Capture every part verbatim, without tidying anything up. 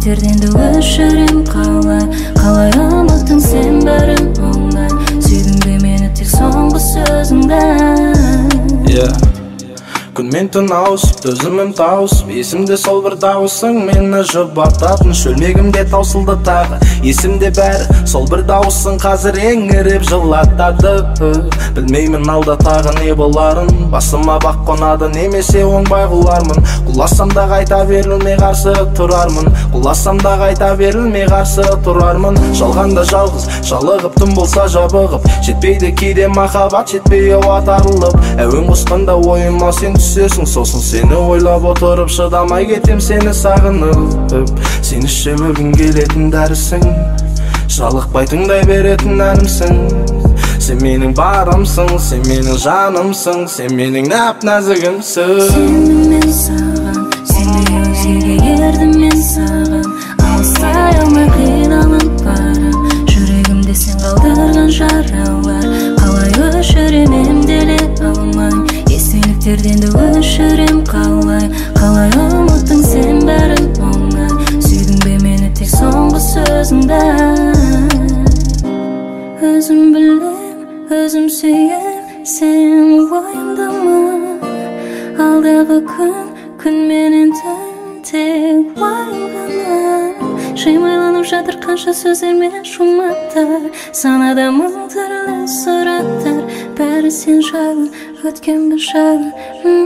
есімдіктерден де өшірем қалай қалай ұмыттың сен бәрін оңай сүйдің бе мені тек соңғы сөзіңді yeah. Күн мен түн ауысып, төзімім тауысып есімде сол бір дауысың мені жұбататын шөлмегімде таусылды тағы есімде бәрі сол бір дауысың қазір еңіреп жылатады білмеймін алда тағы не боларын басыма бақ қонады немесе оңбай құлармын құласам да қайта берілмей қарсы тұрармын құласам да қайта берілмей қарсы тұрармын жалғанда жалғыз жалығып түн болса жабығып жетпейді кейде махаббат жетпей ауа тарылып әуен қосқанда ойыма сен түсесің сосын сені ойлап отырып шыдамай кетем сені сағынып сені шебілгім келетін дәрісің жалықпай тыңдай беретін әнімсің сен менің барымсың сен менің жанымсың сен менің нәп-нәзігімсің сендім мен саған сендей өзгеге ердім мен саған алыстай алмай қиналып барам жүрегімде сен қалдырған жаралар қалай өшірем емделе алмай естеліктерден де өшірем қалай қалай ұмыттың сен бәрін оңай сүйдің бе мені тек соңғы сөзіңді өзім білем өзім сүйем сен уайымдама алдағы күн күн менен түн тек уайым ғана жаймайланып жатыр қанша сөздер мен жұматтар санада мың түрлі сұрақтар бәрі сен жайлы өткен бір жайлы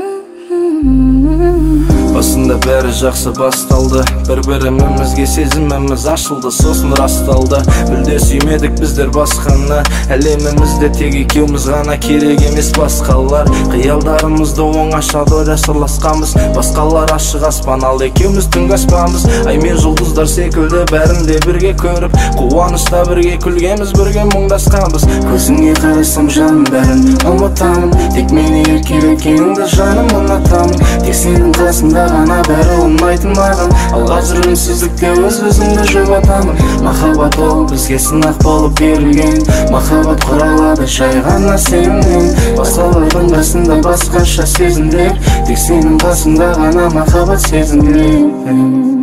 басында бәрі жақсы басталды бір-бірімізге сезіміміз ашылды сосын расталды мүлде сүймедік біздер басқаны әлемімізде тек екеуміз ғана керек емес басқалар қиялдарымызды оңаша ойда сырласқанбыз басқалар ашық аспан ал екеуміз түнгі аспанбыз ай мен жұлдыздар секілді бәрін де бірге көріп қуанышта бірге күлгенбіз бірге мұңдасқанбыз көзіңе қарасам жаным бәрін ұмытамын тек мені еркелеткеніңді жаным ұнатамын тек сенің қасында ғана бәрі ұнайтын маған ал қазір үнсіздікте өз-өзімді жұбатамын махаббат ол бізге сынақ болып берілген махаббат құралады жай ғана сенімнен басқалардың басында басқаша сезімдер тек сенің қасында ғана махаббат сезімдер